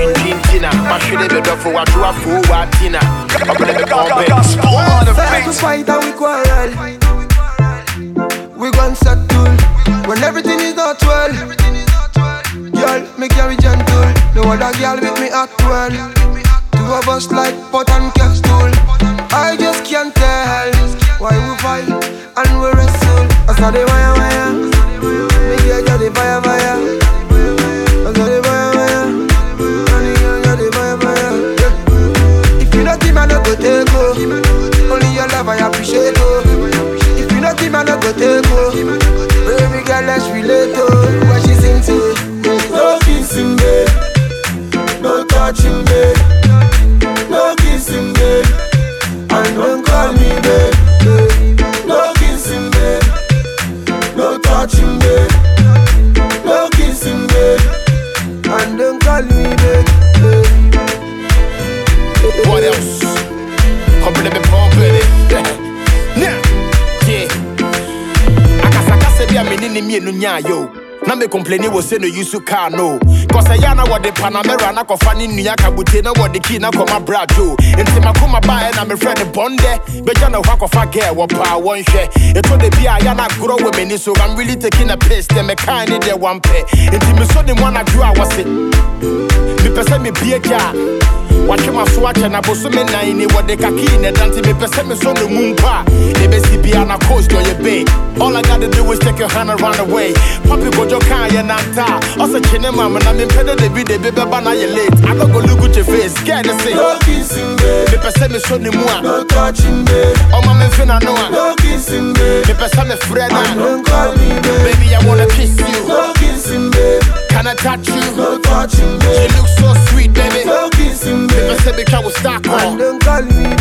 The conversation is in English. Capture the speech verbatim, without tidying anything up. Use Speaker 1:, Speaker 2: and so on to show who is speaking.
Speaker 1: Chinchina, my shitty bit of what you are for what dinner. I'm gonna be
Speaker 2: Fair to fight and we quarrel. We gon' settle when everything is not well. Girl, me carry gentle. No other girl with me at well. Two of us like pot and kettle. I just can't tell why we fight and we wrestle. I saw the wire wire. Me get the fire fire. I saw the fire fire. Honey, I got the fire fire. Yeah. If you not give me, I no go take go. Only your love I appreciate oh. If you not give me, I no go take go. Baby girl, let's relate oh. What she sing to?
Speaker 3: No kissing, babe. No touching, babe. No kissing, babe. And don't call me, babe. No kissing, babe. No touching, babe. No kissing, babe.
Speaker 2: And don't call me, babe.
Speaker 1: What else? Couple of me pumping it. Nah, yeah. Akasakase bi a me ni mi enu nya yo. Na me complain was say no use to car no. Cause I yana what the Panamera na kofa ni nua kabute na what the key na koma brajo. Enti makoma ba na me friend bonde. Be jana wa kofa girl wo pa won hwe. E to de bia yana grow with me so I'm really taking a piss them me kind de one pay. Enti me so the one I do I was it. Me pese me bia ja. Watch my swatch and I boss me nine what the kaki ne dante me pese me so the moon pa. E be si bia na coast on your bay. All I gotta do is take your hand and run away. Papi go jo kan ya nanta. Also chine mama na me pede de bi de be ba na ye late. I don't go look at your face. Scared to say.
Speaker 3: No kissing, babe.
Speaker 1: Me pese me so ni mua.
Speaker 3: No touching, babe.
Speaker 1: Oh my me finna know.
Speaker 3: No kissing, babe.
Speaker 1: Me pese me friend.
Speaker 3: Don't call me, babe.
Speaker 1: Baby, I wanna kiss you.
Speaker 3: No kissing, babe.
Speaker 1: Can I touch you?
Speaker 3: No touching, babe.
Speaker 1: You look so sweet, baby.
Speaker 3: No kissing,
Speaker 1: Me
Speaker 3: babe.
Speaker 1: pese me can we start
Speaker 2: And
Speaker 1: on.
Speaker 2: don't call me,